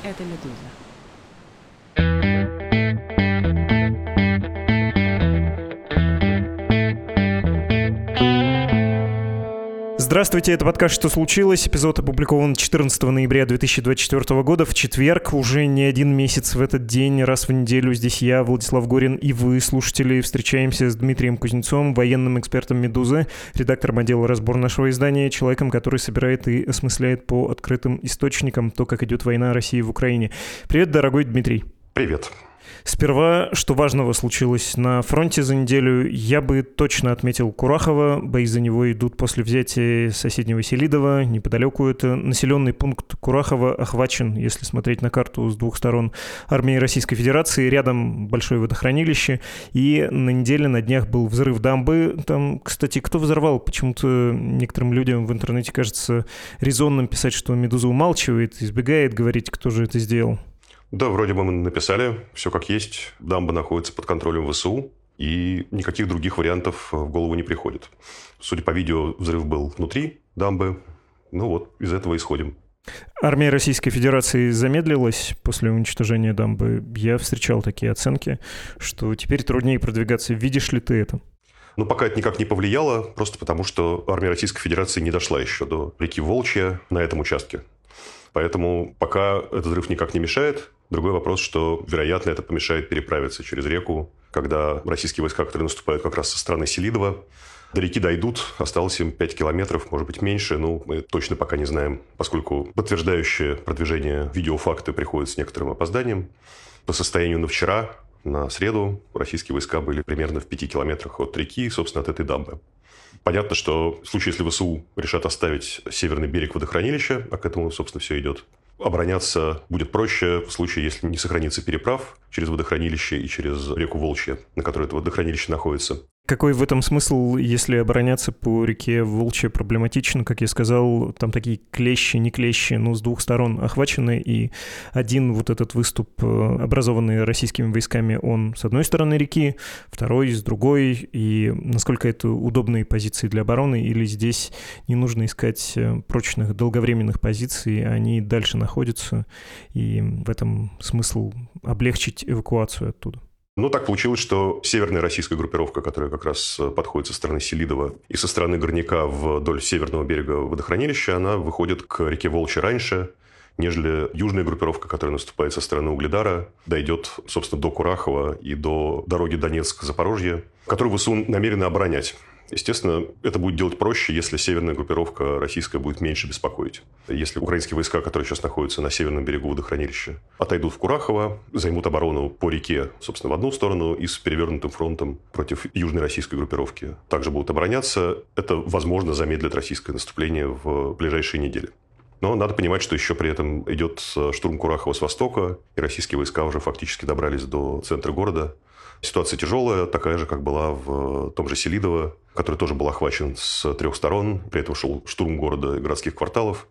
Это «Медуза». Здравствуйте, это подкаст «Что случилось?». Эпизод опубликован 14 ноября 2024 года, в четверг. Уже не один месяц в этот день, раз в неделю. Здесь я, Владислав Горин, и вы, слушатели, встречаемся с Дмитрием Кузнецовым, военным экспертом «Медузы», редактором отдела «Разбор» нашего издания, человеком, который собирает и осмысляет по открытым источникам то, как идет война России в Украине. Привет, дорогой Дмитрий. Привет. Сперва, что важного случилось на фронте за неделю, я бы точно отметил Курахово. Бои за него идут после взятия соседнего Селидова. Неподалеку это населенный пункт Курахово охвачен, если смотреть на карту с двух сторон, армией Российской Федерации. Рядом большое водохранилище. И на неделе, на днях был взрыв дамбы. Там, кстати, кто взорвал? Почему-то некоторым людям в интернете кажется резонным писать, что «Медуза» умалчивает, избегает говорить, кто же это сделал. Да, вроде бы мы написали, все как есть. Дамба находится под контролем ВСУ, и никаких других вариантов в голову не приходит. Судя по видео, взрыв был внутри дамбы. Ну вот, из этого исходим. Армия Российской Федерации замедлилась после уничтожения дамбы. Я встречал такие оценки, что теперь труднее продвигаться. Видишь ли ты это? Ну, пока это никак не повлияло, просто потому что армия Российской Федерации не дошла еще до реки Волчья на этом участке. Поэтому пока этот взрыв никак не мешает. Другой вопрос, что, вероятно, это помешает переправиться через реку, когда российские войска, которые наступают как раз со стороны Селидова, до реки дойдут. Осталось им 5 километров, может быть, меньше. Мы точно пока не знаем, поскольку подтверждающие продвижение видеофакты приходят с некоторым опозданием. По состоянию на вчера, на среду, российские войска были примерно в 5 километрах от реки, собственно, от этой дамбы. Понятно, что в случае, если ВСУ решат оставить северный берег водохранилища, а к этому, собственно, все идет, обороняться будет проще в случае, если не сохранится переправ через водохранилище и через реку Волчья, на которой это водохранилище находится. Какой в этом смысл, если обороняться по реке Волчья проблематично? Как я сказал, там такие клещи, не клещи, но с двух сторон охвачены, и один вот этот выступ, образованный российскими войсками, он с одной стороны реки, второй с другой, и насколько это удобные позиции для обороны, или здесь не нужно искать прочных долговременных позиций, они дальше находятся, и в этом смысл облегчить эвакуацию оттуда? Так получилось, что северная российская группировка, которая как раз подходит со стороны Селидова и со стороны Горняка вдоль северного берега водохранилища, она выходит к реке Волчья раньше, нежели южная группировка, которая наступает со стороны Угледара, дойдет, собственно, до Курахова и до дороги Донецк-Запорожье, которую ВСУ намерены оборонять. Естественно, это будет делать проще, если северная группировка российская будет меньше беспокоить. Если украинские войска, которые сейчас находятся на северном берегу водохранилища, отойдут в Курахово, займут оборону по реке, собственно, в одну сторону и с перевернутым фронтом против южной российской группировки также будут обороняться, это, возможно, замедлит российское наступление в ближайшие недели. Но надо понимать, что еще при этом идет штурм Курахова с востока, и российские войска уже фактически добрались до центра города. Ситуация тяжелая, такая же, как была в том же Селидово, который тоже был охвачен с 3 сторон. При этом шел штурм города и городских кварталов,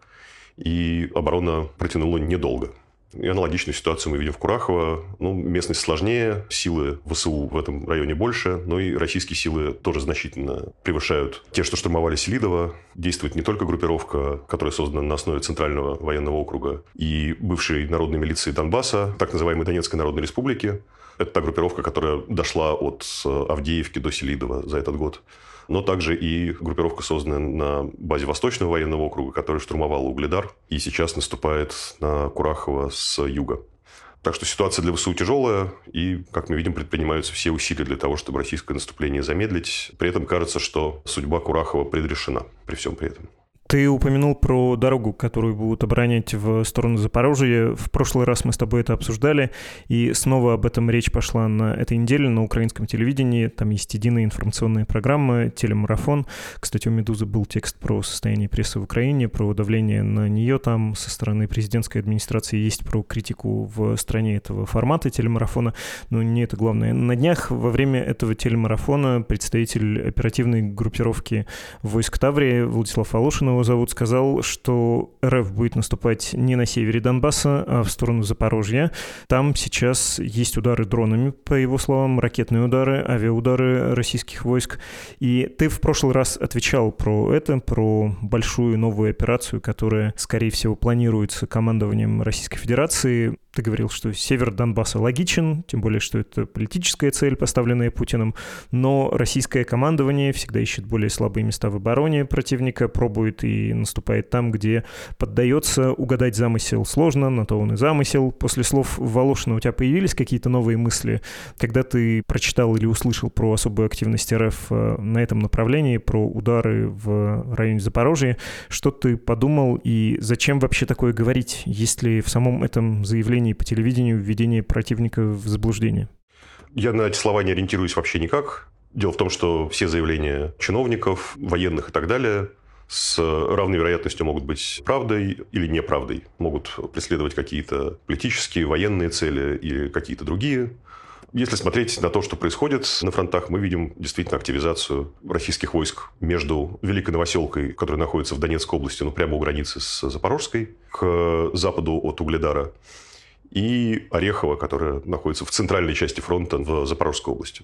и оборона протянула недолго. И аналогичную ситуацию мы видим в Курахово. Местность сложнее, силы ВСУ в этом районе больше, но и российские силы тоже значительно превышают те, что штурмовали Селидово. Действует не только группировка, которая создана на основе Центрального военного округа и бывшей народной милиции Донбасса, так называемой Донецкой Народной Республики. Это та группировка, которая дошла от Авдеевки до Селидова за этот год. Но также и группировка, созданная на базе Восточного военного округа, которая штурмовала Угледар и сейчас наступает на Курахово с юга. Так что ситуация для ВСУ тяжелая, и, как мы видим, предпринимаются все усилия для того, чтобы российское наступление замедлить. При этом кажется, что судьба Курахова предрешена при всем при этом. Ты упомянул про дорогу, которую будут оборонять в сторону Запорожья. В прошлый раз мы с тобой это обсуждали, и снова об этом речь пошла на этой неделе на украинском телевидении. Там есть единая информационная программа «Телемарафон». Кстати, у «Медузы» был текст про состояние прессы в Украине, про давление на нее там со стороны президентской администрации. Есть про критику в стране этого формата телемарафона, но не это главное. На днях во время этого телемарафона представитель оперативной группировки войск Таврии Владислав Волошин его его зовут, сказал, что РФ будет наступать не на севере Донбасса, а в сторону Запорожья. Там сейчас есть удары дронами, по его словам, ракетные удары, авиаудары российских войск. И ты в прошлый раз отвечал про это, про большую новую операцию, которая, скорее всего, планируется командованием Российской Федерации. Ты говорил, что север Донбасса логичен, тем более, что это политическая цель, поставленная Путиным, но российское командование всегда ищет более слабые места в обороне противника, пробует и наступает там, где поддается. Угадать замысел сложно, на то он и замысел. После слов Волошина у тебя появились какие-то новые мысли, когда ты прочитал или услышал про особую активность РФ на этом направлении, про удары в районе Запорожья? Что ты подумал и зачем вообще такое говорить? Есть ли в самом этом заявлении по телевидению введение противника в заблуждение? Я на эти слова не ориентируюсь вообще никак. Дело в том, что все заявления чиновников, военных и так далее с равной вероятностью могут быть правдой или неправдой. Могут преследовать какие-то политические, военные цели или какие-то другие. Если смотреть на то, что происходит на фронтах, мы видим действительно активизацию российских войск между Великой Новоселкой, которая находится в Донецкой области, прямо у границы с Запорожской, к западу от Угледара, и Орехово, которая находится в центральной части фронта в Запорожской области.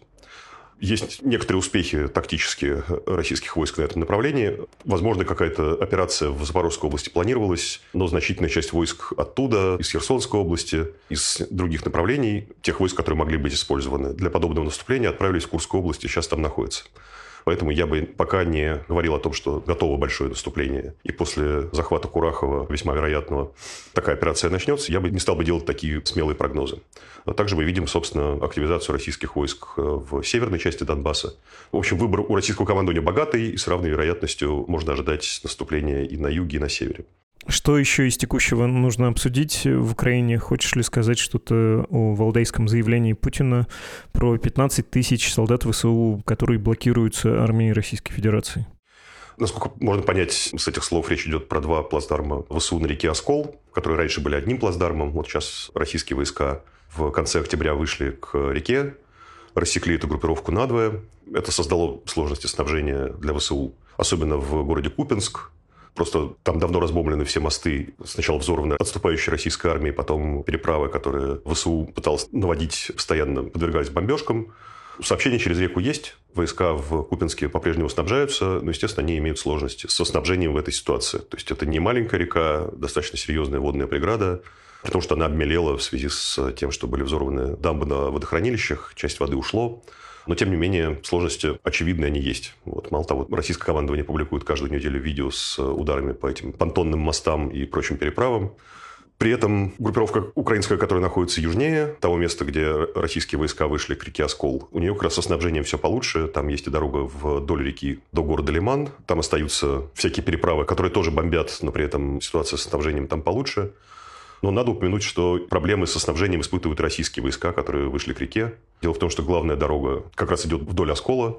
Есть некоторые успехи тактические российских войск на этом направлении. Возможно, какая-то операция в Запорожской области планировалась, но значительная часть войск оттуда, из Херсонской области, из других направлений, тех войск, которые могли быть использованы для подобного наступления, отправились в Курскую область и сейчас там находятся. Поэтому я бы пока не говорил о том, что готово большое наступление. И после захвата Курахова, весьма вероятного, такая операция начнется. Я бы не стал бы делать такие смелые прогнозы. А также мы видим, собственно, активизацию российских войск в северной части Донбасса. В общем, выбор у российского командования богатый, и с равной вероятностью можно ожидать наступления и на юге, и на севере. Что еще из текущего нужно обсудить в Украине? Хочешь ли сказать что-то о валдайском заявлении Путина про 15 тысяч солдат ВСУ, которые блокируются армией Российской Федерации? Насколько можно понять, с этих слов речь идет про два плацдарма ВСУ на реке Оскол, которые раньше были одним плацдармом. Вот сейчас российские войска в конце октября вышли к реке, рассекли эту группировку надвое. Это создало сложности снабжения для ВСУ, особенно в городе Купенск. Просто там давно разбомблены все мосты. Сначала взорваны отступающей российской армией, потом переправы, которые ВСУ пыталась наводить, постоянно подвергались бомбежкам. Сообщения через реку есть. Войска в Купенске по-прежнему снабжаются, но, естественно, они имеют сложности со снабжением в этой ситуации. То есть это не маленькая река, достаточно серьезная водная преграда, потому что она обмелела в связи с тем, что были взорваны дамбы на водохранилищах, часть воды ушло. Но, тем не менее, сложности очевидные они есть. Мало того, российское командование публикует каждую неделю видео с ударами по этим понтонным мостам и прочим переправам. При этом группировка украинская, которая находится южнее того места, где российские войска вышли к реке Оскол, у нее как раз со снабжением все получше. Там есть и дорога вдоль реки до города Лиман. Там остаются всякие переправы, которые тоже бомбят, но при этом ситуация со снабжением там получше. Но надо упомянуть, что проблемы со снабжением испытывают российские войска, которые вышли к реке. Дело в том, что главная дорога как раз идет вдоль Оскола.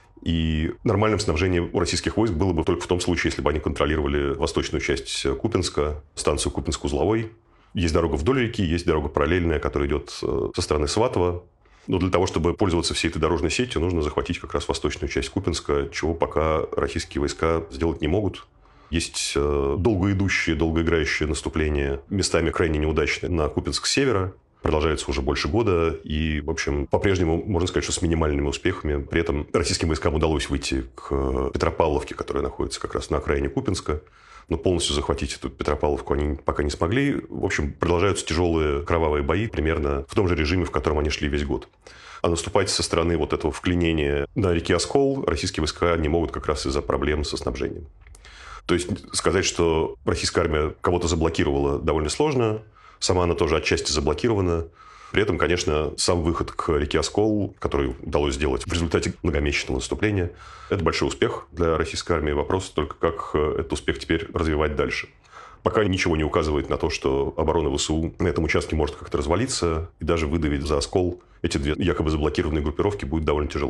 И нормальным снабжением у российских войск было бы только в том случае, если бы они контролировали восточную часть Купенска, станцию Купенск-Узловой. Есть дорога вдоль реки, есть дорога параллельная, которая идет со стороны Сватова. Но для того, чтобы пользоваться всей этой дорожной сетью, нужно захватить как раз восточную часть Купенска, чего пока российские войска сделать не могут. Есть долгоидущие, долгоиграющие наступления, местами крайне неудачные, на Купенск с севера. Продолжается уже больше года. И, в общем, по-прежнему, можно сказать, что с минимальными успехами. При этом российским войскам удалось выйти к Петропавловке, которая находится как раз на окраине Купенска. Но полностью захватить эту Петропавловку они пока не смогли. В общем, продолжаются тяжелые кровавые бои примерно в том же режиме, в котором они шли весь год. А наступать со стороны вот этого вклинения на реке Оскол российские войска не могут как раз из-за проблем со снабжением. То есть сказать, что российская армия кого-то заблокировала, довольно сложно. Сама она тоже отчасти заблокирована. При этом, конечно, сам выход к реке Оскол, который удалось сделать в результате многомесячного наступления, это большой успех для российской армии. Вопрос только, как этот успех теперь развивать дальше. Пока ничего не указывает на то, что оборона ВСУ на этом участке может как-то развалиться, и даже выдавить за Оскол эти две якобы заблокированные группировки будет довольно тяжело.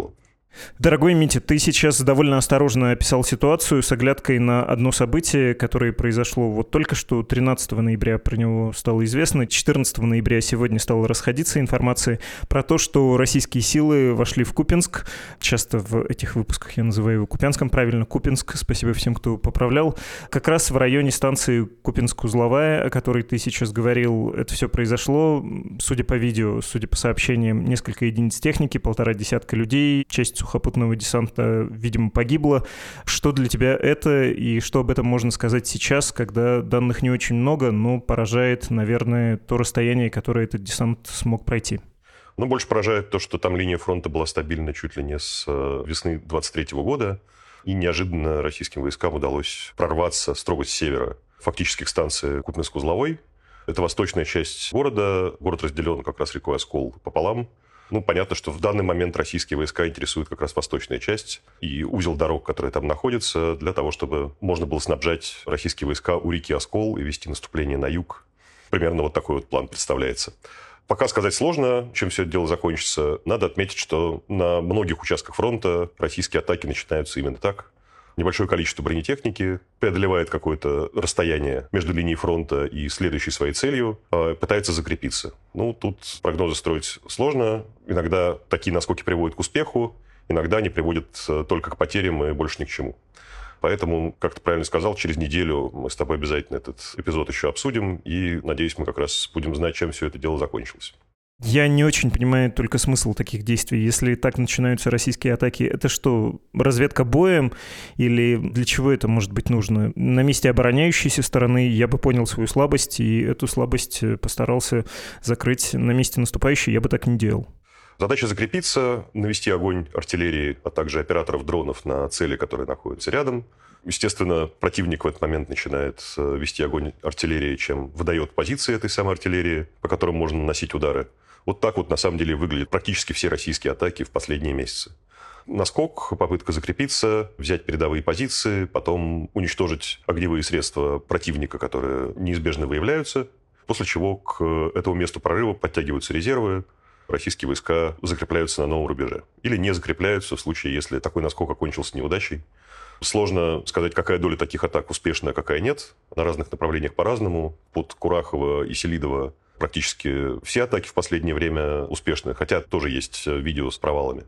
Дорогой Митя, ты сейчас довольно осторожно описал ситуацию с оглядкой на одно событие, которое произошло вот только что, 13 ноября про него стало известно, 14 ноября сегодня стала расходиться информация про то, что российские силы вошли в Купянск. Часто в этих выпусках я называю его Купянском, правильно, Купянск, спасибо всем, кто поправлял. Как раз в районе станции Купянск-Узловая, о которой ты сейчас говорил, это все произошло. Судя по видео, судя по сообщениям, несколько единиц техники, 1,5 десятка людей, часть сухопутного десанта, видимо, погибло. Что для тебя это и что об этом можно сказать сейчас, когда данных не очень много, но поражает, наверное, то расстояние, которое этот десант смог пройти? Но больше поражает то, что там линия фронта была стабильна чуть ли не с весны 23 года, и неожиданно российским войскам удалось прорваться строго с севера, фактически к станции Купянск-Узловой. Это восточная часть города. Город разделен как раз рекой Оскол пополам. Понятно, что в данный момент российские войска интересуют как раз восточная часть и узел дорог, который там находится, для того, чтобы можно было снабжать российские войска у реки Оскол и вести наступление на юг. Примерно вот такой вот план представляется. Пока сказать сложно, чем все это дело закончится. Надо отметить, что на многих участках фронта российские атаки начинаются именно так. Небольшое количество бронетехники преодолевает какое-то расстояние между линией фронта и следующей своей целью, пытается закрепиться. Тут прогнозы строить сложно. Иногда такие наскоки приводят к успеху, иногда они приводят только к потерям и больше ни к чему. Поэтому, как ты правильно сказал, через неделю мы с тобой обязательно этот эпизод еще обсудим, и, надеюсь, мы как раз будем знать, чем все это дело закончилось. Я не очень понимаю только смысл таких действий. Если так начинаются российские атаки, это что, разведка боем? Или для чего это может быть нужно? На месте обороняющейся стороны я бы понял свою слабость, и эту слабость постарался закрыть. На месте наступающей я бы так не делал. Задача закрепиться, навести огонь артиллерии, а также операторов дронов на цели, которые находятся рядом. Естественно, противник в этот момент начинает вести огонь артиллерии, чем выдает позиции этой самой артиллерии, по которым можно наносить удары. Вот так вот на самом деле выглядят практически все российские атаки в последние месяцы. Наскок, попытка закрепиться, взять передовые позиции, потом уничтожить огневые средства противника, которые неизбежно выявляются, после чего к этому месту прорыва подтягиваются резервы, российские войска закрепляются на новом рубеже. Или не закрепляются в случае, если такой наскок окончился неудачей. Сложно сказать, какая доля таких атак успешная, а какая нет. На разных направлениях по-разному. Под Курахово и Селидово практически все атаки в последнее время успешны, хотя тоже есть видео с провалами.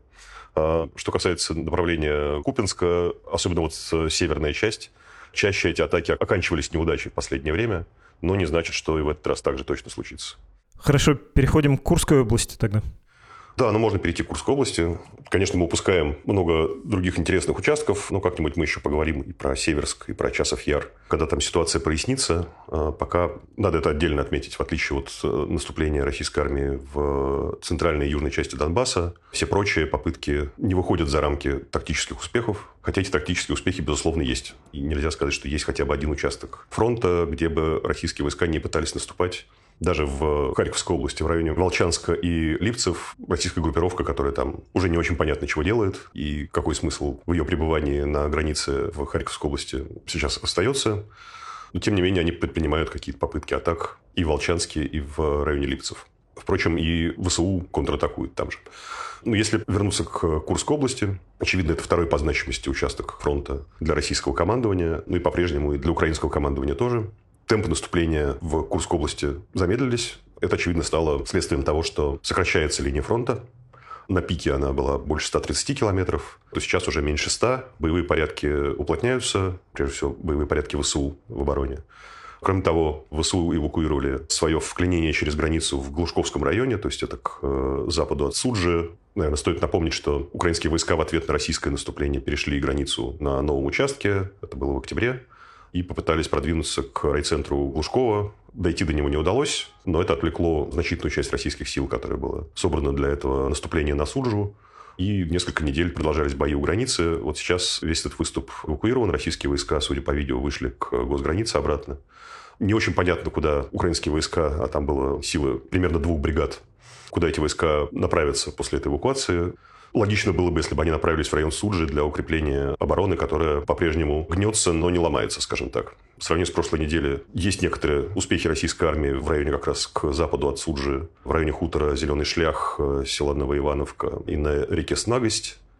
Что касается направления Купянска, особенно вот северная часть, чаще эти атаки оканчивались неудачей в последнее время, но не значит, что и в этот раз также точно случится. Хорошо, переходим к Курской области тогда. Да, можно перейти к Курской области. Конечно, мы упускаем много других интересных участков, но как-нибудь мы еще поговорим и про Северск, и про Часов Яр, когда там ситуация прояснится. Пока надо это отдельно отметить. В отличие от наступления российской армии в центральной и южной части Донбасса, все прочие попытки не выходят за рамки тактических успехов, хотя эти тактические успехи, безусловно, есть. И нельзя сказать, что есть хотя бы один участок фронта, где бы российские войска не пытались наступать. Даже в Харьковской области, в районе Волчанска и Липцев, российская группировка, которая там уже не очень понятно, чего делает, и какой смысл в ее пребывании на границе в Харьковской области сейчас остается. Но, тем не менее, они предпринимают какие-то попытки атак и в Волчанске, и в районе Липцев. Впрочем, и ВСУ контратакуют там же. Если вернуться к Курской области, очевидно, это второй по значимости участок фронта для российского командования, и по-прежнему и для украинского командования тоже. Темпы наступления в Курской области замедлились. Это, очевидно, стало следствием того, что сокращается линия фронта. На пике она была больше 130 километров, то сейчас уже меньше 100. Боевые порядки уплотняются, прежде всего боевые порядки ВСУ в обороне. Кроме того, ВСУ эвакуировали свое вклинение через границу в Глушковском районе, то есть это к западу от Суджи. Наверное, стоит напомнить, что украинские войска в ответ на российское наступление перешли границу на новом участке, это было в октябре, и попытались продвинуться к райцентру Глушкова. Дойти до него не удалось, но это отвлекло значительную часть российских сил, которая была собрана для этого наступления на Суджу. И несколько недель продолжались бои у границы. Вот сейчас весь этот выступ эвакуирован. Российские войска, судя по видео, вышли к госгранице обратно. Не очень понятно, куда украинские войска, а там было силы примерно 2 бригад, куда эти войска направятся после этой эвакуации. Логично было бы, если бы они направились в район Суджи для укрепления обороны, которая по-прежнему гнется, но не ломается, скажем так. В сравнении с прошлой неделей есть некоторые успехи российской армии в районе как раз к западу от Суджи, в районе хутора Зеленый Шлях, села Новоивановка и на реке Снагость.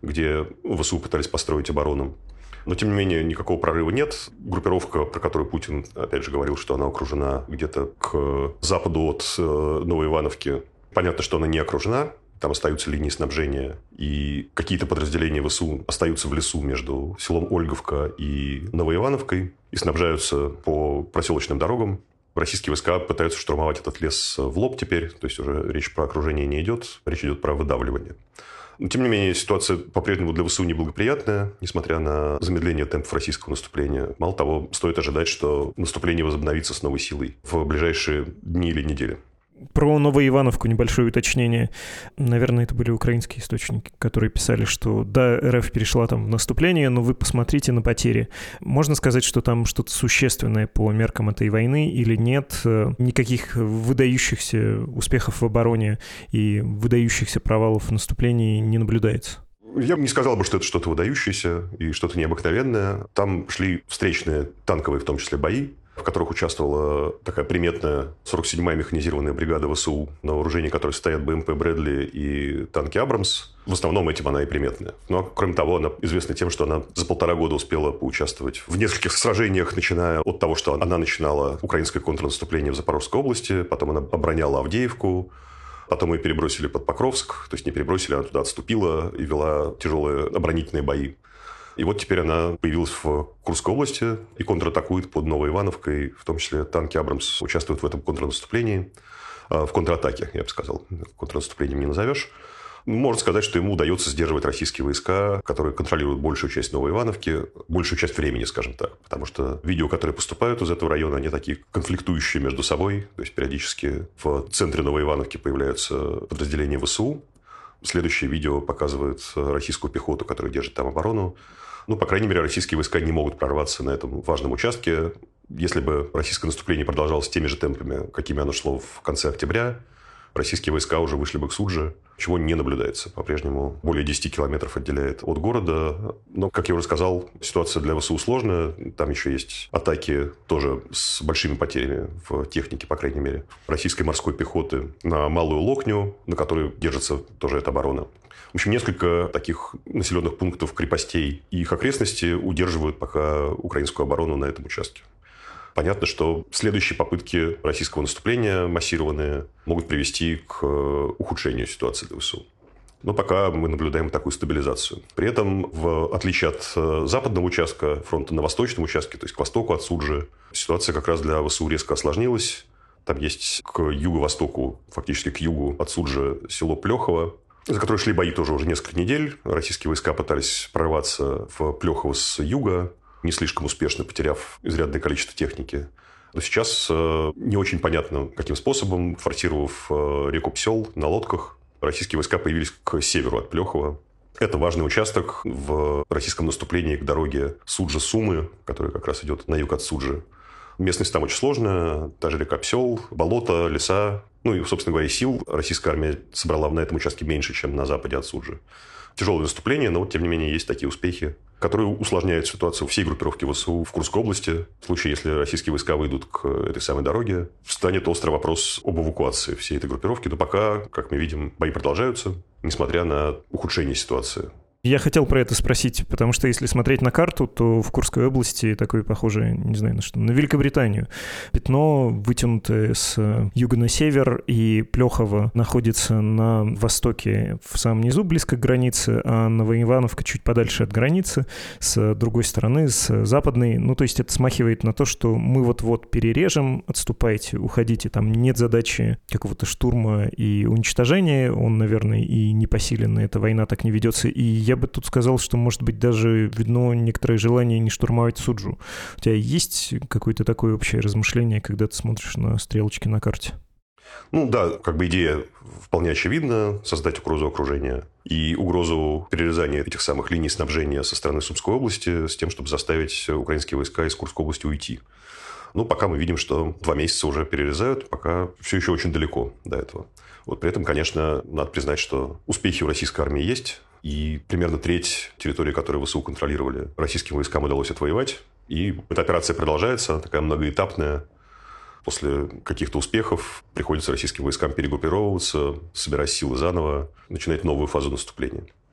где ВСУ пытались построить оборону. Но, тем не менее, никакого прорыва нет. Группировка, про которую Путин, опять же, говорил, что она окружена где-то к западу от Новой Ивановки. Понятно, что она не окружена. Там остаются линии снабжения. И какие-то подразделения ВСУ остаются в лесу между селом Ольговка и Новой Ивановкой и снабжаются по проселочным дорогам. Российские войска пытаются штурмовать этот лес в лоб теперь. То есть уже речь про окружение не идет. Речь идет про выдавливание. Но, тем не менее, ситуация по-прежнему для ВСУ неблагоприятная, несмотря на замедление темпов российского наступления. Мало того, стоит ожидать, что наступление возобновится с новой силой в ближайшие дни или недели. Про Новоивановку небольшое уточнение. Наверное, это были украинские источники, которые писали, что да, РФ перешла там в наступление, но вы посмотрите на потери. Можно сказать, что там что-то существенное по меркам этой войны или нет? Никаких выдающихся успехов в обороне и выдающихся провалов в наступлении не наблюдается? Я бы не сказал, что это что-то выдающееся и что-то необыкновенное. Там шли встречные танковые, в том числе, бои, в которых участвовала такая приметная 47-я механизированная бригада ВСУ, на вооружении которой стоят БМП «Брэдли» и танки «Абрамс». В основном этим она и приметная. Но, кроме того, она известна тем, что она за 1,5 года успела поучаствовать в нескольких сражениях, начиная от того, что она начинала украинское контрнаступление в Запорожской области, потом она обороняла Авдеевку, потом ее перебросили под Покровск, то есть не перебросили, она туда отступила и вела тяжелые оборонительные бои. И вот теперь она появилась в Курской области и контратакует под Новой Ивановкой. В том числе танки «Абрамс» участвуют в этом контрнаступлении. В контратаке, я бы сказал. Контрнаступлением не назовешь. Можно сказать, что ему удается сдерживать российские войска, которые контролируют большую часть Новой Ивановки, большую часть времени, скажем так. Потому что видео, которые поступают из этого района, они такие конфликтующие между собой. То есть периодически в центре Новой Ивановки появляются подразделения ВСУ. Следующее видео показывает российскую пехоту, которая держит там оборону. По крайней мере, российские войска не могут прорваться на этом важном участке. Если бы российское наступление продолжалось теми же темпами, какими оно шло в конце октября, российские войска уже вышли бы к Судже, чего не наблюдается. По-прежнему более 10 километров отделяет от города. Но, как я уже сказал, ситуация для ВСУ сложная. Там еще есть атаки тоже с большими потерями в технике, по крайней мере, российской морской пехоты на Малую Локню, на которой держится тоже эта оборона. В общем, несколько таких населенных пунктов, крепостей и их окрестности удерживают пока украинскую оборону на этом участке. Понятно, что следующие попытки российского наступления, массированные, могут привести к ухудшению ситуации для ВСУ. Но пока мы наблюдаем такую стабилизацию. При этом, в отличие от западного участка фронта, на восточном участке, то есть к востоку от Суджи, ситуация как раз для ВСУ резко осложнилась. Там есть к юго-востоку, фактически к югу от Суджи, село Плехово, за которое шли бои тоже уже несколько недель. Российские войска пытались прорваться в Плехово с юга, не слишком успешно, потеряв изрядное количество техники. Но сейчас не очень понятно, каким способом, форсировав реку Псел на лодках, российские войска появились к северу от Плехова. Это важный участок в российском наступлении к дороге Суджа-Сумы, которая как раз идет на юг от Суджи. Местность там очень сложная, та же река Псел, болото, леса. И, собственно говоря, сил российская армия собрала на этом участке меньше, чем на западе от Суджи. Тяжелое наступление, но, тем не менее, есть такие успехи, которые усложняют ситуацию всей группировки ВСУ в Курской области. В случае, если российские войска выйдут к этой самой дороге, встанет острый вопрос об эвакуации всей этой группировки. Но пока, как мы видим, бои продолжаются, несмотря на ухудшение ситуации. Я хотел про это спросить, потому что если смотреть на карту, то в Курской области такое похоже, не знаю на что, на Великобританию. Пятно, вытянутое с юга на север, и Плехово находится на востоке, в самом низу, близко к границе, а Новоивановка чуть подальше от границы, с другой стороны, с западной. То есть это смахивает на то, что мы вот-вот перережем, отступайте, уходите. Там нет задачи какого-то штурма и уничтожения. Он, наверное, и непосилен, эта война так не ведется. И я бы тут сказал, что, может быть, даже видно некоторое желание не штурмовать Суджу. У тебя есть какое-то такое общее размышление, когда ты смотришь на стрелочки на карте? Да, идея вполне очевидна – создать угрозу окружения и угрозу перерезания этих самых линий снабжения со стороны Сумской области с тем, чтобы заставить украинские войска из Курской области уйти. Пока мы видим, что 2 месяца уже перерезают, пока все еще очень далеко до этого. При этом, конечно, надо признать, что успехи у российской армии есть. И примерно треть территории, которую ВСУ контролировали, российским войскам удалось отвоевать. И эта операция продолжается, такая многоэтапная. После каких-то успехов приходится российским войскам перегруппировываться, собирать силы заново, начинать новую фазу наступления.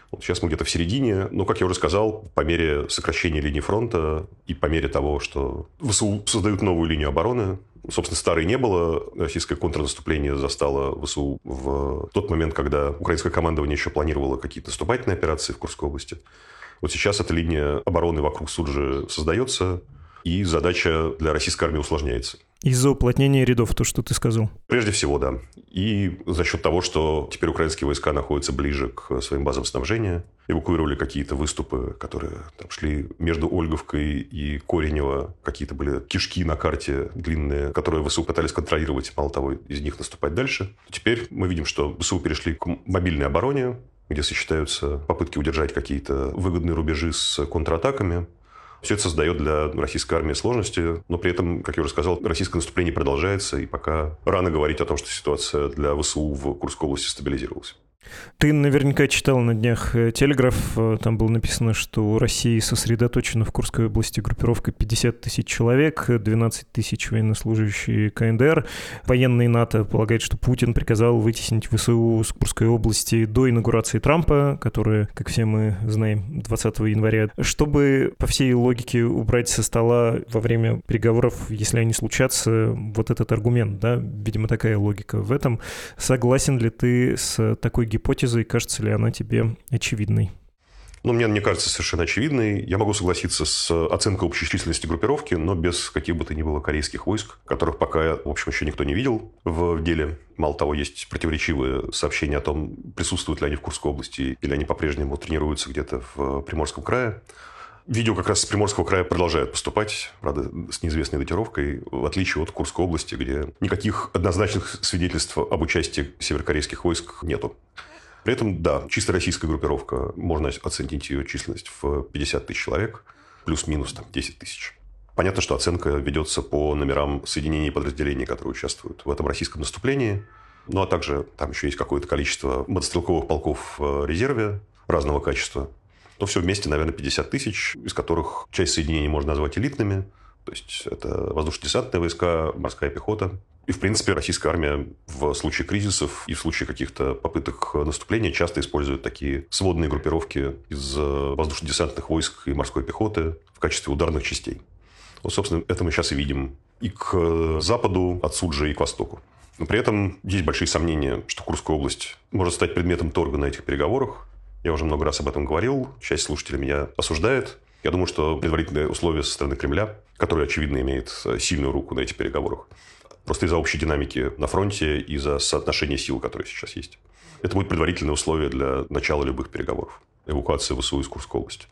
Вот сейчас мы где-то в середине, но, как я уже сказал, по мере сокращения линии фронта и по мере того, что ВСУ создают новую линию обороны, собственно, старой не было, российское контрнаступление застало ВСУ в тот момент, когда украинское командование еще планировало какие-то наступательные операции в Курской области. Вот сейчас эта линия обороны вокруг Суджи создается, и задача для российской армии усложняется. Из-за уплотнения рядов, то, что ты сказал. Прежде всего, да. И за счет того, что теперь украинские войска находятся ближе к своим базам снабжения, эвакуировали какие-то выступы, которые там шли между Ольговкой и Коренево, какие-то были кишки на карте длинные, которые ВСУ пытались контролировать, мало того, из них наступать дальше. Теперь мы видим, что ВСУ перешли к мобильной обороне, где сочетаются попытки удержать какие-то выгодные рубежи с контратаками. Все это создает для российской армии сложности, но при этом, как я уже сказал, российское наступление продолжается, и пока рано говорить о том, что ситуация для ВСУ в Курской области стабилизировалась. Ты наверняка читал на днях «Телеграф». Там было написано, что у России сосредоточена в Курской области группировка 50 тысяч человек, 12 тысяч военнослужащие КНДР. Военные НАТО полагают, что Путин приказал вытеснить ВСУ с Курской области до инаугурации Трампа, которая, как все мы знаем, 20 января, чтобы по всей логике убрать со стола во время переговоров, если они случатся, вот этот аргумент, да? Видимо, такая логика в этом. Согласен ли ты с такой гипотезой, кажется ли она тебе очевидной? Ну, мне не кажется совершенно очевидной. Я могу согласиться с оценкой общей численности группировки, но без каких бы то ни было корейских войск, которых пока, в общем, еще никто не видел в деле. Мало того, есть противоречивые сообщения о том, присутствуют ли они в Курской области, или они по-прежнему тренируются где-то в Приморском крае. Видео как раз с Приморского края продолжают поступать, правда, с неизвестной датировкой, в отличие от Курской области, где никаких однозначных свидетельств об участии северокорейских войск нету. При этом, да, чисто российская группировка, можно оценить ее численность в 50 тысяч человек, плюс-минус там 10 тысяч. Понятно, что оценка ведется по номерам соединений и подразделений, которые участвуют в этом российском наступлении. Ну, а также там еще есть какое-то количество мотострелковых полков в резерве разного качества. Но все вместе, наверное, 50 тысяч, из которых часть соединений можно назвать элитными. То есть, это воздушно-десантные войска, морская пехота. И, в принципе, российская армия в случае кризисов и в случае каких-то попыток наступления часто использует такие сводные группировки из воздушно-десантных войск и морской пехоты в качестве ударных частей. Вот, собственно, это мы сейчас и видим и к западу от Суджи, и к востоку. Но при этом есть большие сомнения, что Курская область может стать предметом торга на этих переговорах. Я уже много раз об этом говорил. Часть слушателей меня осуждает. Я думаю, что предварительные условия со стороны Кремля, который, очевидно, имеет сильную руку на этих переговорах, просто из-за общей динамики на фронте и из-за соотношения сил, которые сейчас есть. Это будет предварительное условие для начала любых переговоров. Эвакуация ВСУ из Курской области.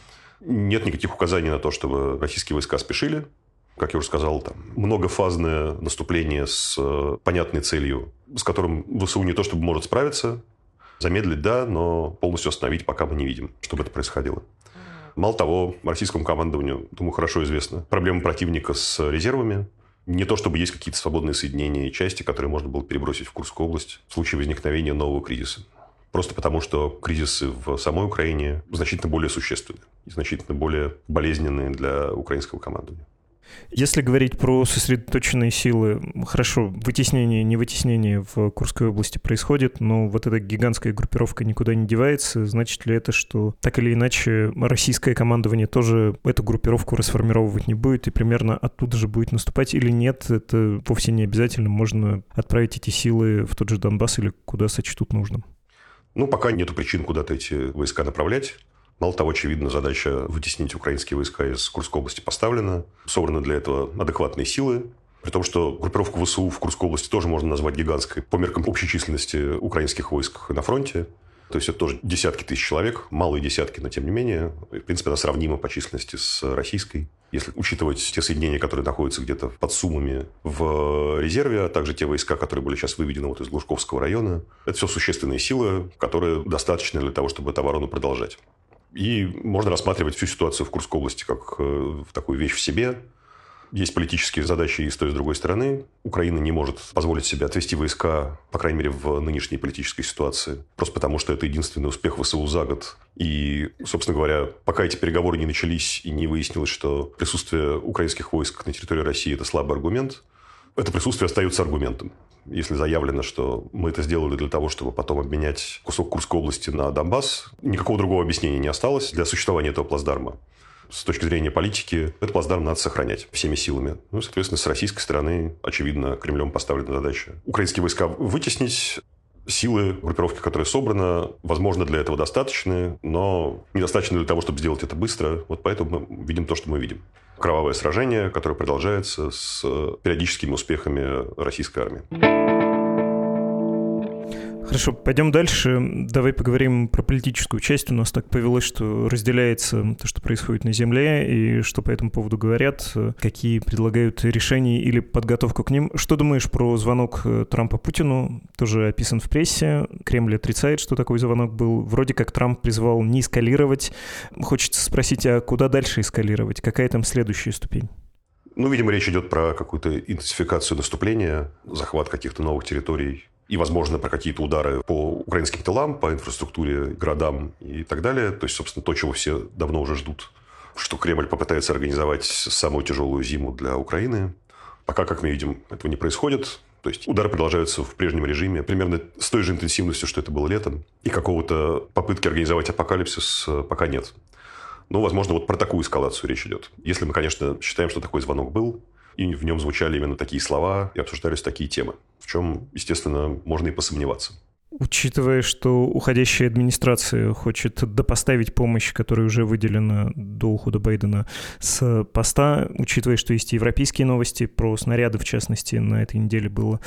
Нет никаких указаний на то, чтобы российские войска спешили. Как я уже сказал, там многофазное наступление с понятной целью, с которым ВСУ не то чтобы может справиться. Замедлить, да, но полностью остановить пока мы не видим, чтобы это происходило. Мало того, российскому командованию, думаю, хорошо известна проблема противника с резервами. Не то, чтобы есть какие-то свободные соединения и части, которые можно было перебросить в Курскую область в случае возникновения нового кризиса. Просто потому, что кризисы в самой Украине значительно более существенны и значительно более болезненные для украинского командования. Если говорить про сосредоточенные силы, хорошо, вытеснение, не вытеснение в Курской области происходит, но вот эта гигантская группировка никуда не девается. Значит ли это, что так или иначе российское командование тоже эту группировку расформировать не будет и примерно оттуда же будет наступать или нет? Это вовсе не обязательно. Можно отправить эти силы в тот же Донбасс или куда сочтут нужным. Ну, пока нету причин куда-то эти войска направлять. Мало того, очевидно, задача вытеснить украинские войска из Курской области поставлена. Собраны для этого адекватные силы. При том, что группировку ВСУ в Курской области тоже можно назвать гигантской по меркам общей численности украинских войск на фронте. То есть, это тоже десятки тысяч человек, малые десятки, но тем не менее. В принципе, она сравнима по численности с российской. Если учитывать те соединения, которые находятся где-то под Сумами в резерве, а также те войска, которые были сейчас выведены вот из Глушковского района, это все существенные силы, которые достаточны для того, чтобы эту оборону продолжать. И можно рассматривать всю ситуацию в Курской области как такую вещь в себе. Есть политические задачи и с той, и с другой стороны. Украина не может позволить себе отвести войска, по крайней мере, в нынешней политической ситуации. Просто потому, что это единственный успех ВСУ за год. И, собственно говоря, пока эти переговоры не начались и не выяснилось, что присутствие украинских войск на территории России – это слабый аргумент, это присутствие остается аргументом. Если заявлено, что мы это сделали для того, чтобы потом обменять кусок Курской области на Донбасс, никакого другого объяснения не осталось для существования этого плацдарма. С точки зрения политики, этот плацдарм надо сохранять всеми силами. Ну, соответственно, с российской стороны, очевидно, Кремлем поставлена задача украинские войска вытеснить. Силы группировки, которые собраны, возможно, для этого достаточны, но недостаточно для того, чтобы сделать это быстро. Вот поэтому мы видим то, что мы видим. Кровавое сражение, которое продолжается с периодическими успехами российской армии. Хорошо, пойдем дальше. Давай поговорим про политическую часть. У нас так повелось, что разделяется то, что происходит на земле, и что по этому поводу говорят, какие предлагают решения или подготовку к ним. Что думаешь про звонок Трампа Путину? Тоже описан в прессе. Кремль отрицает, что такой звонок был. Вроде как Трамп призвал не эскалировать. Хочется спросить, а куда дальше эскалировать? Какая там следующая ступень? Ну, видимо, речь идет про какую-то интенсификацию наступления, захват каких-то новых территорий. И, возможно, про какие-то удары по украинским тылам, по инфраструктуре, городам и так далее. То есть, собственно, то, чего все давно уже ждут. Что Кремль попытается организовать самую тяжелую зиму для Украины. Пока, как мы видим, этого не происходит. То есть, удары продолжаются в прежнем режиме, примерно с той же интенсивностью, что это было летом. И какого-то попытки организовать апокалипсис пока нет. Но, возможно, вот про такую эскалацию речь идет. Если мы, конечно, считаем, что такой звонок был, и в нем звучали именно такие слова и обсуждались такие темы, в чем, естественно, можно и посомневаться. Учитывая, что уходящая администрация хочет допоставить помощь, которая уже выделена до ухода Байдена с поста, учитывая, что есть европейские новости про снаряды, в частности, на этой неделе было,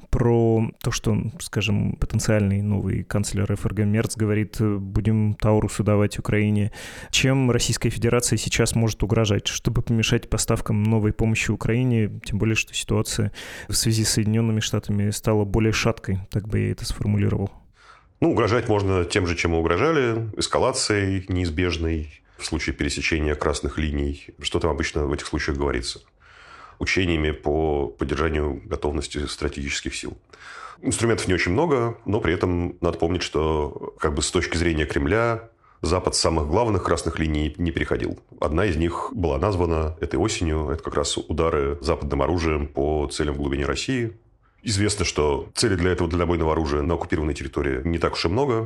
про то, что, скажем, потенциальный новый канцлер ФРГ Мерц говорит, будем Таурусы давать Украине. Чем Российская Федерация сейчас может угрожать, чтобы помешать поставкам новой помощи Украине, тем более, что ситуация в связи с Соединенными Штатами стала более шаткой, так бы я это сформулировал. Ну, угрожать можно тем же, чем и угрожали, эскалацией неизбежной в случае пересечения красных линий. Что там обычно в этих случаях говорится? Учениями по поддержанию готовности стратегических сил. Инструментов не очень много, но при этом надо помнить, что как бы с точки зрения Кремля Запад самых главных красных линий не переходил. Одна из них была названа этой осенью. Это как раз удары западным оружием по целям в глубине России. Известно, что целей для этого дальнобойного оружия на оккупированной территории не так уж и много.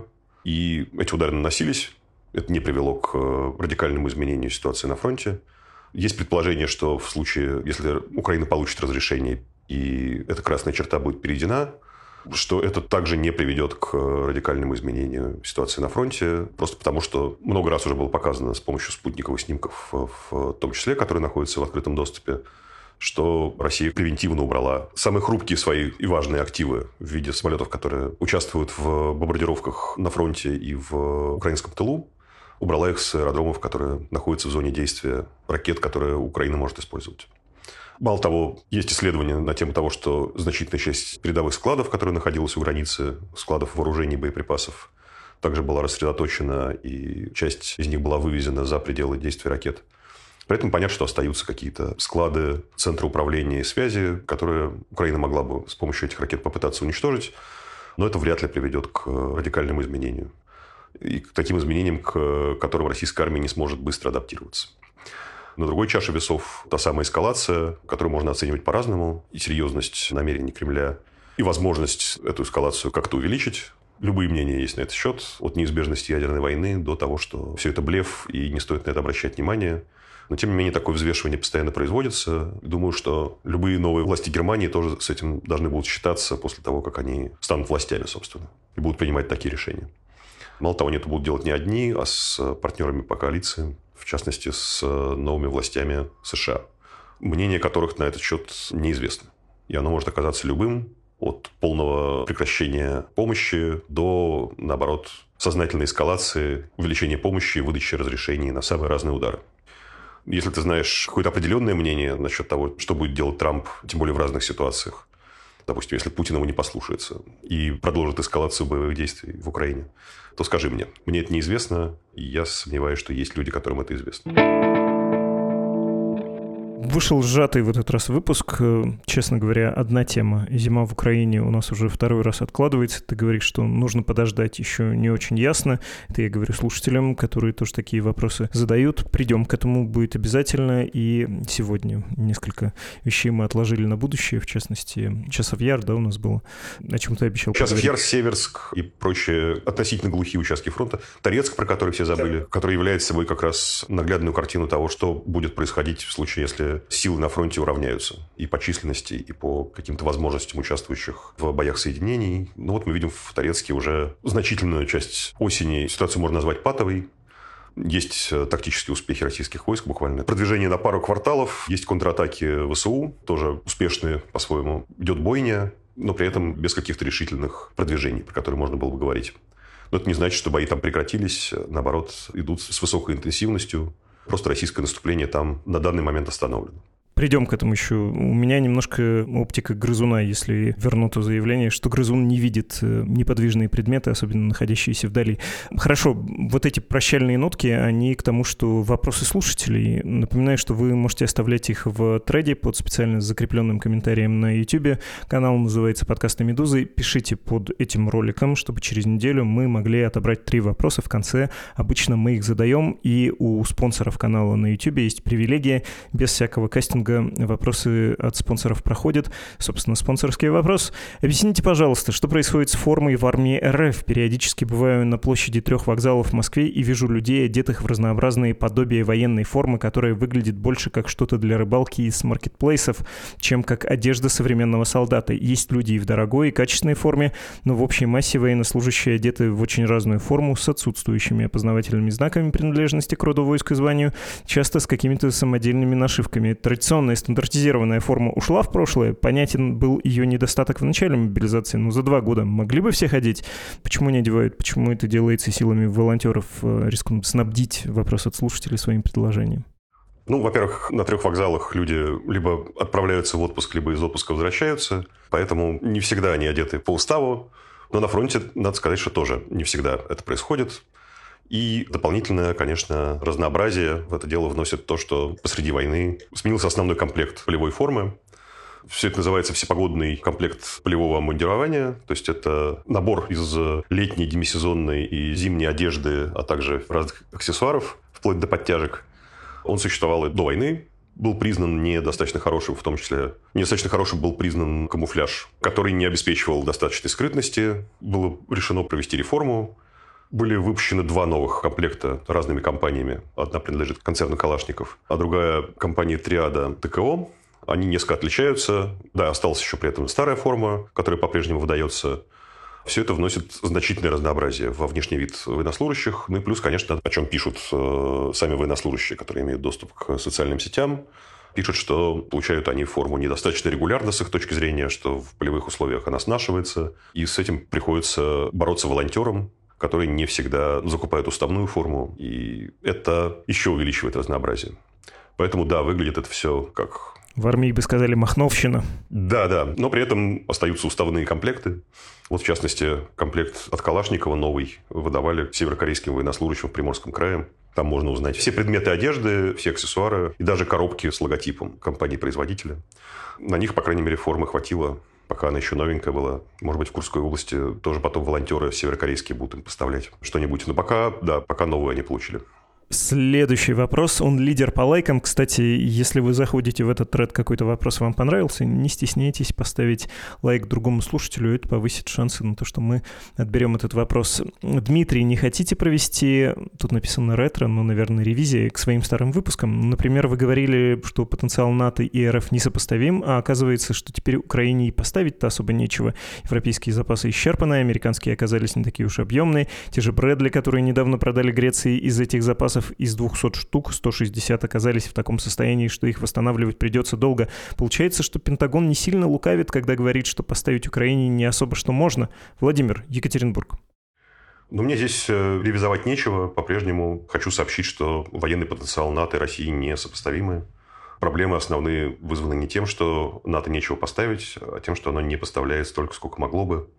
И эти удары наносились. Это не привело к радикальному изменению ситуации на фронте. Есть предположение, что в случае, если Украина получит разрешение и эта красная черта будет перейдена, что это также не приведет к радикальному изменению ситуации на фронте, просто потому что много раз уже было показано с помощью спутниковых снимков, в том числе, которые находятся в открытом доступе, что Россия превентивно убрала самые хрупкие свои и важные активы в виде самолетов, которые участвуют в бомбардировках на фронте и в украинском тылу, убрала их с аэродромов, которые находятся в зоне действия ракет, которые Украина может использовать. Мало того, есть исследования на тему того, что значительная часть передовых складов, которые находились у границы, складов вооружений и боеприпасов, также была рассредоточена, и часть из них была вывезена за пределы действия ракет. При этом понятно, что остаются какие-то склады, центры управления и связи, которые Украина могла бы с помощью этих ракет попытаться уничтожить, но это вряд ли приведет к радикальному изменению. И к таким изменениям, к которым российская армия не сможет быстро адаптироваться. На другой чаше весов та самая эскалация, которую можно оценивать по-разному, и серьезность намерений Кремля, и возможность эту эскалацию как-то увеличить. Любые мнения есть на этот счет, от неизбежности ядерной войны до того, что все это блеф, и не стоит на это обращать внимание. Но, тем не менее, такое взвешивание постоянно производится. Думаю, что любые новые власти Германии тоже с этим должны будут считаться после того, как они станут властями, собственно, и будут принимать такие решения. Мало того, они это будут делать не одни, а с партнерами по коалиции, в частности, с новыми властями США, мнение которых на этот счет неизвестно. И оно может оказаться любым, от полного прекращения помощи до, наоборот, сознательной эскалации, увеличения помощи и выдачи разрешений на самые разные удары. Если ты знаешь какое-то определенное мнение насчет того, что будет делать Трамп, тем более в разных ситуациях, допустим, если Путин его не послушается и продолжит эскалацию боевых действий в Украине, то скажи мне. Мне это неизвестно, и я сомневаюсь, что есть люди, которым это известно. Вышел сжатый в этот раз выпуск. Честно говоря, одна тема. Зима в Украине у нас уже второй раз откладывается. Ты говоришь, что нужно подождать, еще не очень ясно. Это я говорю слушателям, которые тоже такие вопросы задают. Придем к этому, будет обязательно. И сегодня несколько вещей мы отложили на будущее. В частности, Часов Яр, да, у нас было. О чем ты обещал Часов Яр, Северск и прочие относительно глухие участки фронта. Торецк, про который все забыли, который является собой как раз наглядную картину того, что будет происходить в случае, если силы на фронте уравняются и по численности, и по каким-то возможностям участвующих в боях соединений. Ну вот мы видим в Торецке уже значительную часть осени. Ситуацию можно назвать патовой. Есть тактические успехи российских войск буквально. Продвижение на пару кварталов. Есть контратаки ВСУ, тоже успешные по-своему. Идет бойня, но при этом без каких-то решительных продвижений, про которые можно было бы говорить. Но это не значит, что бои там прекратились. Наоборот, идут с высокой интенсивностью. Просто российское наступление там на данный момент остановлено. Придем к этому еще. У меня немножко оптика грызуна, если верну то заявление, что грызун не видит неподвижные предметы, особенно находящиеся вдали. Хорошо, вот эти прощальные нотки, они к тому, что вопросы слушателей. Напоминаю, что вы можете оставлять их в треде под специально закрепленным комментарием на YouTube. Канал называется «Подкасты Медузы». Пишите под этим роликом, чтобы через неделю мы могли отобрать 3 вопроса в конце. Обычно мы их задаем, и у спонсоров канала на YouTube есть привилегия без всякого кастинга. Вопросы от спонсоров проходят. Собственно, спонсорский вопрос. Объясните, пожалуйста, что происходит с формой в армии РФ? Периодически бываю на площади 3 вокзалов в Москве и вижу людей, одетых в разнообразные подобия военной формы, которая выглядит больше как что-то для рыбалки из маркетплейсов, чем как одежда современного солдата. Есть люди и в дорогой, и качественной форме, но в общей массе военнослужащие одеты в очень разную форму с отсутствующими опознавательными знаками принадлежности к роду, войску и званию, часто с какими-то самодельными нашивками. Традиционная стандартизированная форма ушла в прошлое. Понятен был ее недостаток в начале мобилизации, но за 2 года могли бы все ходить. Почему не одевают? Почему это делается силами волонтеров? Рискну снабдить вопрос от слушателей своим предложением. Ну, во-первых, на 3 вокзалах люди либо отправляются в отпуск, либо из отпуска возвращаются. Поэтому не всегда они одеты по уставу. Но на фронте, надо сказать, что тоже не всегда это происходит. И дополнительное, конечно, разнообразие в это дело вносит то, что посреди войны сменился основной комплект полевой формы. Все это называется всепогодный комплект полевого обмундирования. То есть это набор из летней, демисезонной и зимней одежды, а также разных аксессуаров, вплоть до подтяжек. Он существовал и до войны. Был признан недостаточно хорошим, в том числе недостаточно хорошим был признан камуфляж, который не обеспечивал достаточной скрытности. Было решено провести реформу. Были выпущены 2 новых комплекта разными компаниями. Одна принадлежит концерну Калашников, а другая компания Триада ТКО. Они несколько отличаются. Да, осталась еще при этом старая форма, которая по-прежнему выдается. Все это вносит значительное разнообразие во внешний вид военнослужащих. Ну и плюс, конечно, о чем пишут сами военнослужащие, которые имеют доступ к социальным сетям. Пишут, что получают они форму недостаточно регулярно с их точки зрения, что в полевых условиях она снашивается. И с этим приходится бороться волонтерам, которые не всегда закупают уставную форму, и это еще увеличивает разнообразие. Поэтому, да, выглядит это все как... В армии бы сказали «махновщина». Да, но при этом остаются уставные комплекты. Вот, в частности, комплект от Калашникова новый выдавали северокорейским военнослужащим в Приморском крае. Там можно узнать все предметы одежды, все аксессуары и даже коробки с логотипом компании-производителя. На них, по крайней мере, формы хватило, пока она еще новенькая была. Может быть, в Курской области тоже потом волонтеры северокорейские будут им поставлять что-нибудь. Но пока новую они получили. Следующий вопрос. Он лидер по лайкам. Кстати, если вы заходите в этот тред, какой-то вопрос вам понравился, не стесняйтесь поставить лайк другому слушателю. Это повысит шансы на то, что мы отберем этот вопрос. Дмитрий, не хотите провести, тут написано ретро, но, наверное, ревизия к своим старым выпускам? Например, вы говорили, что потенциал НАТО и РФ несопоставим, а оказывается, что теперь Украине и поставить-то особо нечего. Европейские запасы исчерпаны, американские оказались не такие уж объемные. Те же Брэдли, которые недавно продали Греции, из этих запасов из 200 штук 160 оказались в таком состоянии, что их восстанавливать придется долго. Получается, что Пентагон не сильно лукавит, когда говорит, что поставить Украине не особо что можно. Владимир, Екатеринбург. Но мне здесь ревизовать нечего. По-прежнему хочу сообщить, что военный потенциал НАТО и России несопоставимы. Проблемы основные вызваны не тем, что НАТО нечего поставить, а тем, что оно не поставляет столько, сколько могло бы.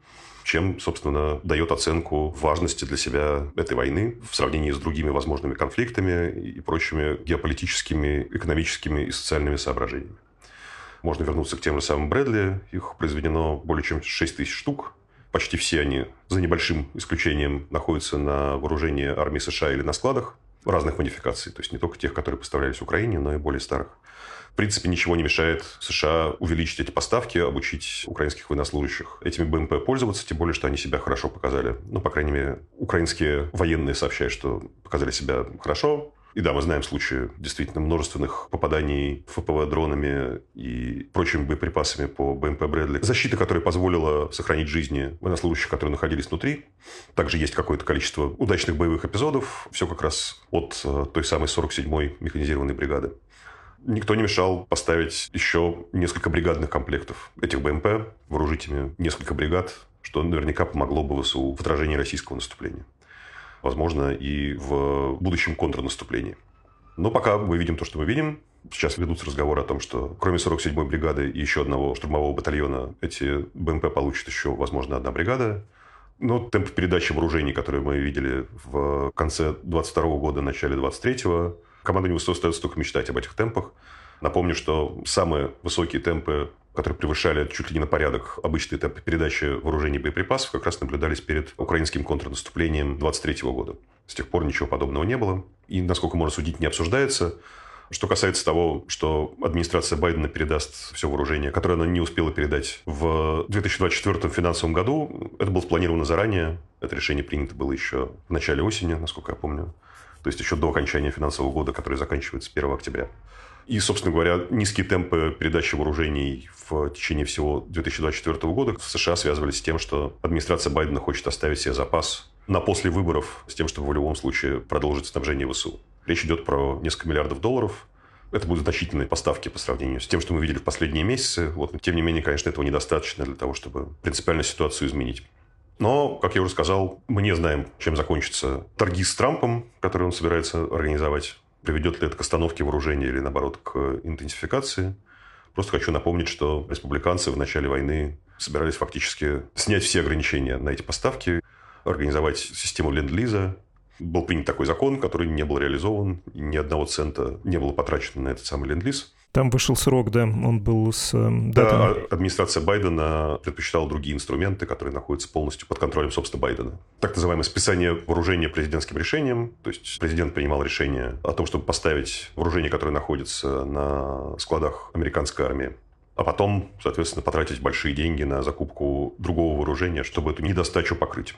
чем, собственно, дает оценку важности для себя этой войны в сравнении с другими возможными конфликтами и прочими геополитическими, экономическими и социальными соображениями. Можно вернуться к тем же самым Брэдли. Их произведено более чем 6 тысяч штук. Почти все они, за небольшим исключением, находятся на вооружении армии США или на складах разных модификаций. То есть не только тех, которые поставлялись Украине, но и более старых. В принципе, ничего не мешает США увеличить эти поставки, обучить украинских военнослужащих этими БМП пользоваться, тем более, что они себя хорошо показали. Ну, по крайней мере, украинские военные сообщают, что показали себя хорошо. И да, мы знаем случаи действительно множественных попаданий ФПВ дронами и прочими боеприпасами по БМП «Брэдли». Защита, которая позволила сохранить жизни военнослужащих, которые находились внутри. Также есть какое-то количество удачных боевых эпизодов. Все как раз от той самой 47-й механизированной бригады. Никто не мешал поставить еще несколько бригадных комплектов этих БМП, вооружить ими несколько бригад, что наверняка помогло бы ВСУ в отражении российского наступления. Возможно, и в будущем контрнаступлении. Но пока мы видим то, что мы видим. Сейчас ведутся разговоры о том, что кроме 47-й бригады и еще одного штурмового батальона, эти БМП получит еще, возможно, одна бригада. Но темп передачи вооружений, которые мы видели в конце 22 года, начале 23-го, командованию ВСУ остается только мечтать об этих темпах. Напомню, что самые высокие темпы, которые превышали чуть ли не на порядок обычные темпы передачи вооружений и боеприпасов, как раз наблюдались перед украинским контрнаступлением 23 года. С тех пор ничего подобного не было. И, насколько можно судить, не обсуждается. Что касается того, что администрация Байдена передаст все вооружение, которое она не успела передать в 2024 финансовом году, это было спланировано заранее. Это решение принято было еще в начале осени, насколько я помню. То есть еще до окончания финансового года, который заканчивается 1 октября. И, собственно говоря, низкие темпы передачи вооружений в течение всего 2024 года в США связывались с тем, что администрация Байдена хочет оставить себе запас на после выборов с тем, чтобы в любом случае продолжить снабжение ВСУ. Речь идет про несколько миллиардов долларов. Это будут значительные поставки по сравнению с тем, что мы видели в последние месяцы. Вот. Тем не менее, конечно, этого недостаточно для того, чтобы принципиально ситуацию изменить. Но, как я уже сказал, мы не знаем, чем закончатся торги с Трампом, которые он собирается организовать. Приведет ли это к остановке вооружения или, наоборот, к интенсификации. Просто хочу напомнить, что республиканцы в начале войны собирались фактически снять все ограничения на эти поставки, организовать систему ленд-лиза. Был принят такой закон, который не был реализован. Ни одного цента не было потрачено на этот самый ленд-лиз. Там вышел срок, да, он был с датами. Да, администрация Байдена предпочитала другие инструменты, которые находятся полностью под контролем, собственно, Байдена. Так называемое списание вооружения президентским решением. То есть президент принимал решение о том, чтобы поставить вооружение, которое находится на складах американской армии. А потом, соответственно, потратить большие деньги на закупку другого вооружения, чтобы эту недостачу покрыть.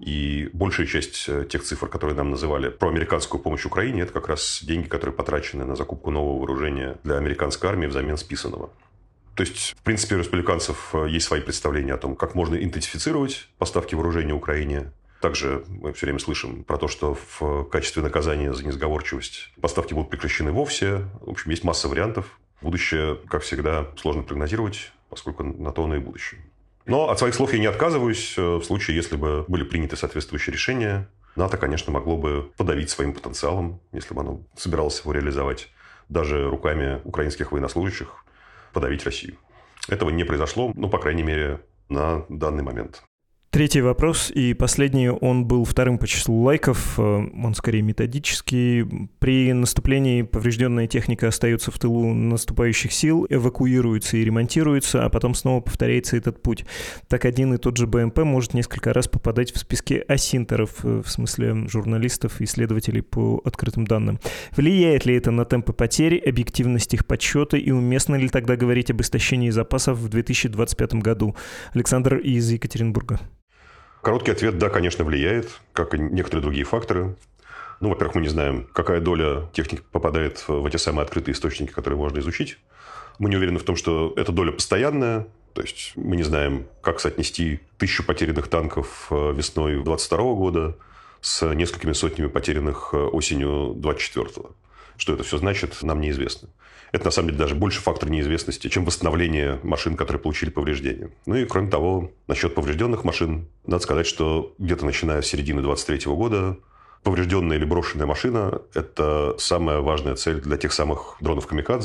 И большая часть тех цифр, которые нам называли про американскую помощь Украине, это как раз деньги, которые потрачены на закупку нового вооружения для американской армии взамен списанного. То есть, в принципе, у республиканцев есть свои представления о том, как можно интенсифицировать поставки вооружения Украине. Также мы все время слышим про то, что в качестве наказания за несговорчивость поставки будут прекращены вовсе. В общем, есть масса вариантов. Будущее, как всегда, сложно прогнозировать, поскольку на то оно и будущее. Но от своих слов я не отказываюсь. В случае, если бы были приняты соответствующие решения, НАТО, конечно, могло бы подавить своим потенциалом, если бы оно собиралось его реализовать, даже руками украинских военнослужащих, подавить Россию. Этого не произошло, по крайней мере, на данный момент. Третий вопрос, и последний, он был вторым по числу лайков, он скорее методический. При наступлении поврежденная техника остается в тылу наступающих сил, эвакуируется и ремонтируется, а потом снова повторяется этот путь. Так один и тот же БМП может несколько раз попадать в списки асинтеров, в смысле журналистов и исследователей по открытым данным. Влияет ли это на темпы потерь, объективность их подсчета и уместно ли тогда говорить об истощении запасов в 2025 году? Александр из Екатеринбурга. Короткий ответ – да, конечно, влияет, как и некоторые другие факторы. Во-первых, мы не знаем, какая доля техники попадает в эти самые открытые источники, которые можно изучить. Мы не уверены в том, что эта доля постоянная. То есть мы не знаем, как соотнести 1000 потерянных танков весной 22 года с несколькими сотнями потерянных осенью 24-го. Что это все значит, нам неизвестно. Это, на самом деле, даже больше фактор неизвестности, чем восстановление машин, которые получили повреждения. И, кроме того, насчет поврежденных машин, надо сказать, что где-то начиная с середины 23 года поврежденная или брошенная машина – это самая важная цель для тех самых дронов «Камикадзе».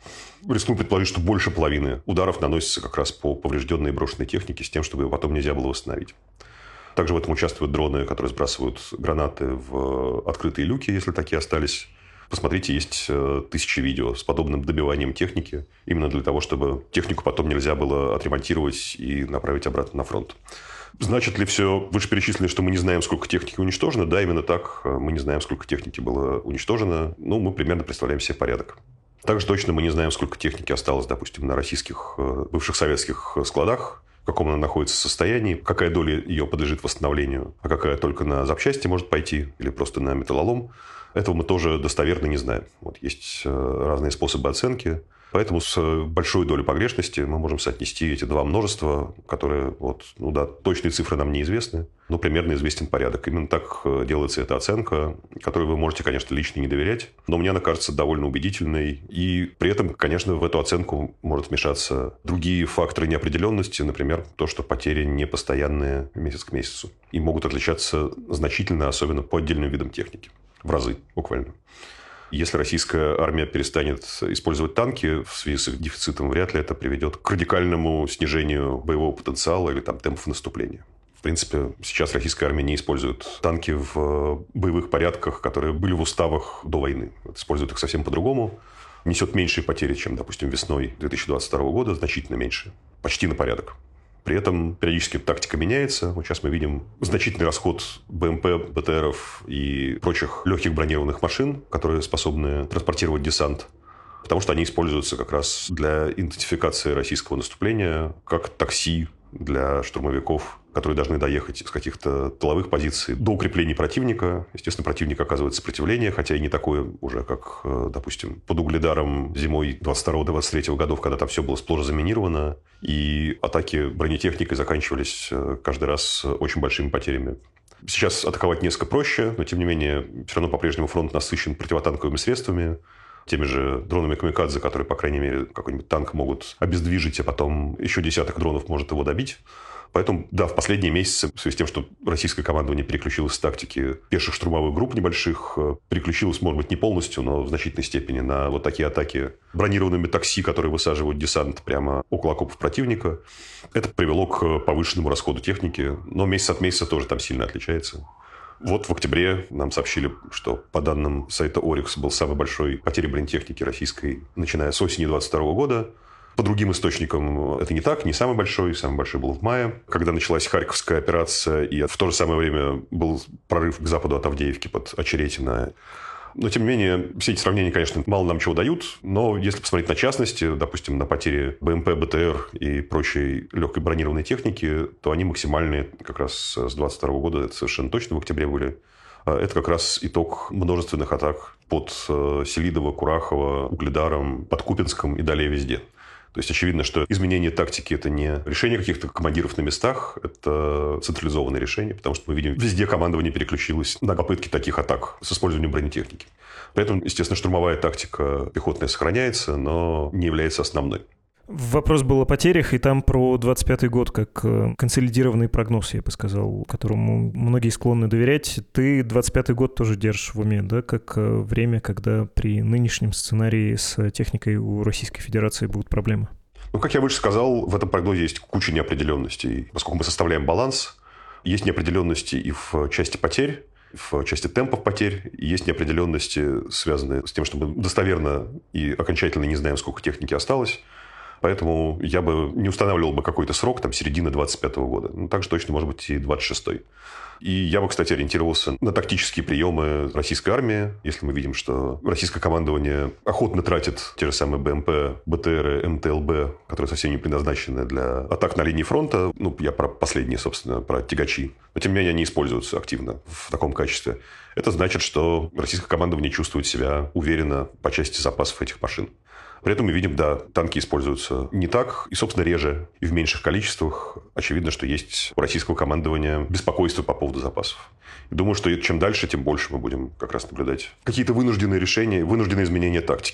Рискну предположить, что больше половины ударов наносится как раз по поврежденной и брошенной технике с тем, чтобы ее потом нельзя было восстановить. Также в этом участвуют дроны, которые сбрасывают гранаты в открытые люки, если такие остались. Посмотрите, есть тысячи видео с подобным добиванием техники, именно для того, чтобы технику потом нельзя было отремонтировать и направить обратно на фронт. Значит ли все вышеперечисленное, что мы не знаем, сколько техники уничтожено? Да, именно так. Мы не знаем, сколько техники было уничтожено. Мы примерно представляем себе порядок. Также точно мы не знаем, сколько техники осталось, допустим, на российских бывших советских складах, в каком она находится состоянии, какая доля ее подлежит восстановлению, а какая только на запчасти может пойти или просто на металлолом. Этого мы тоже достоверно не знаем. Есть разные способы оценки. Поэтому с большой долей погрешности мы можем соотнести эти два множества, которые, точные цифры нам неизвестны, но примерно известен порядок. Именно так делается эта оценка, которой вы можете, конечно, лично не доверять, но мне она кажется довольно убедительной. И при этом, конечно, в эту оценку может вмешаться другие факторы неопределенности, например, то, что потери не постоянные месяц к месяцу и могут отличаться значительно, особенно по отдельным видам техники. В разы буквально. Если российская армия перестанет использовать танки в связи с их дефицитом, вряд ли это приведет к радикальному снижению боевого потенциала или темпов наступления. В принципе, сейчас российская армия не использует танки в боевых порядках, которые были в уставах до войны. Использует их совсем по-другому. Несет меньшие потери, чем, допустим, весной 2022 года, значительно меньше. Почти на порядок. При этом периодически тактика меняется. Сейчас мы видим значительный расход БМП, БТРов и прочих легких бронированных машин, которые способны транспортировать десант, потому что они используются как раз для идентификации российского наступления, как такси для штурмовиков, которые должны доехать с каких-то тыловых позиций до укреплений противника. Естественно, противник оказывает сопротивление, хотя и не такое уже, как, допустим, под Угледаром зимой 22-23 годов, когда там все было сплошь заминировано, и атаки бронетехникой заканчивались каждый раз очень большими потерями. Сейчас атаковать несколько проще, но, тем не менее, все равно по-прежнему фронт насыщен противотанковыми средствами, теми же дронами камикадзе, которые, по крайней мере, какой-нибудь танк могут обездвижить, а потом еще десяток дронов может его добить. Поэтому, да, в последние месяцы, в связи с тем, что российское командование переключилось с тактики пеших штурмовых групп небольших, переключилось, может быть, не полностью, но в значительной степени на такие атаки бронированными такси, которые высаживают десант прямо около окопов противника. Это привело к повышенному расходу техники, но месяц от месяца тоже там сильно отличается. В октябре нам сообщили, что по данным сайта Oryx был самый большой потери бронетехники российской, начиная с осени 2022 года. По другим источникам это не так, не самый большой был в мае, когда началась Харьковская операция, и в то же самое время был прорыв к западу от Авдеевки под Очеретино. Но, тем не менее, все эти сравнения, конечно, мало нам чего дают. Но если посмотреть на частности, допустим, на потери БМП, БТР и прочей легкой бронированной техники, то они максимальные как раз с 2022 года, это совершенно точно в октябре были. Это как раз итог множественных атак под Селидово, Курахово, Угледаром, под Купинском и далее везде. То есть, очевидно, что изменение тактики – это не решение каких-то командиров на местах, это централизованное решение, потому что мы видим, везде командование переключилось на попытки таких атак с использованием бронетехники. Поэтому, естественно, штурмовая тактика пехотная сохраняется, но не является основной. Вопрос был о потерях, и там про 25-й год, как консолидированный прогноз, я бы сказал, которому многие склонны доверять. Ты 25-й год тоже держишь в уме, да, как время, когда при нынешнем сценарии с техникой у Российской Федерации будут проблемы? Как я выше сказал, в этом прогнозе есть куча неопределенностей. Поскольку мы составляем баланс, есть неопределенности и в части потерь, в части темпов потерь, есть неопределенности, связанные с тем, что мы достоверно и окончательно не знаем, сколько техники осталось. Поэтому я бы не устанавливал бы какой-то срок, середина 25-го года. Так же точно, может быть, и 26-й. И я бы, кстати, ориентировался на тактические приемы российской армии. Если мы видим, что российское командование охотно тратит те же самые БМП, БТРы, МТЛБ, которые совсем не предназначены для атак на линии фронта. Я про последние, собственно, про тягачи. Но, тем не менее, они используются активно в таком качестве. Это значит, что российское командование чувствует себя уверенно по части запасов этих машин. При этом мы видим, да, танки используются не так, и, собственно, реже, и в меньших количествах. Очевидно, что есть у российского командования беспокойство по поводу запасов. И думаю, что чем дальше, тем больше мы будем как раз наблюдать какие-то вынужденные решения, вынужденные изменения тактики.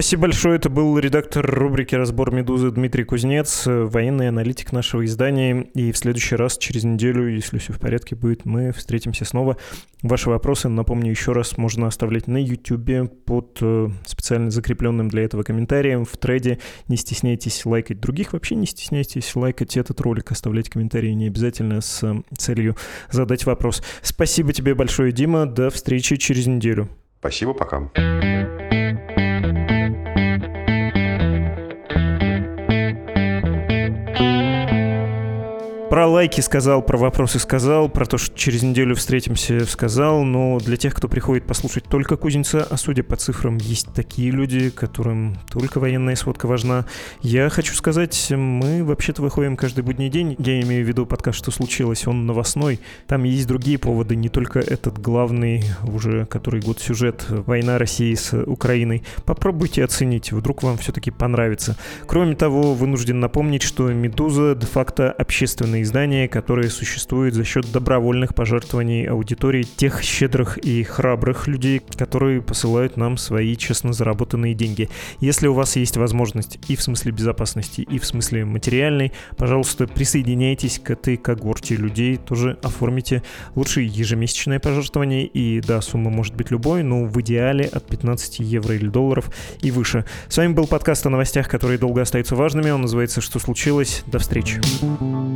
Спасибо большое. Это был редактор рубрики «Разбор Медузы» Дмитрий Кузнец, военный аналитик нашего издания. И в следующий раз, через неделю, если все в порядке будет, мы встретимся снова. Ваши вопросы, напомню еще раз, можно оставлять на YouTube под специально закрепленным для этого комментарием в треде. Не стесняйтесь лайкать других, вообще не стесняйтесь лайкать этот ролик, оставлять комментарии не обязательно с целью задать вопрос. Спасибо тебе большое, Дима. До встречи через неделю. Спасибо, пока. Про лайки сказал, про вопросы сказал, про то, что через неделю встретимся, сказал, но для тех, кто приходит послушать только Кузнеца, а судя по цифрам, есть такие люди, которым только военная сводка важна. Я хочу сказать, мы вообще-то выходим каждый будний день, я имею в виду подкаст «Что случилось?», он новостной, там есть другие поводы, не только этот главный уже который год сюжет «Война России с Украиной». Попробуйте оценить, вдруг вам все-таки понравится. Кроме того, вынужден напомнить, что «Медуза» де-факто общественный издание, которое существует за счет добровольных пожертвований аудитории тех щедрых и храбрых людей, которые посылают нам свои честно заработанные деньги. Если у вас есть возможность и в смысле безопасности, и в смысле материальной, пожалуйста, присоединяйтесь к этой когорте людей, тоже оформите лучше ежемесячное пожертвование, и да, сумма может быть любой, но в идеале от 15 евро или долларов и выше. С вами был подкаст о новостях, которые долго остаются важными, он называется «Что случилось?». До встречи.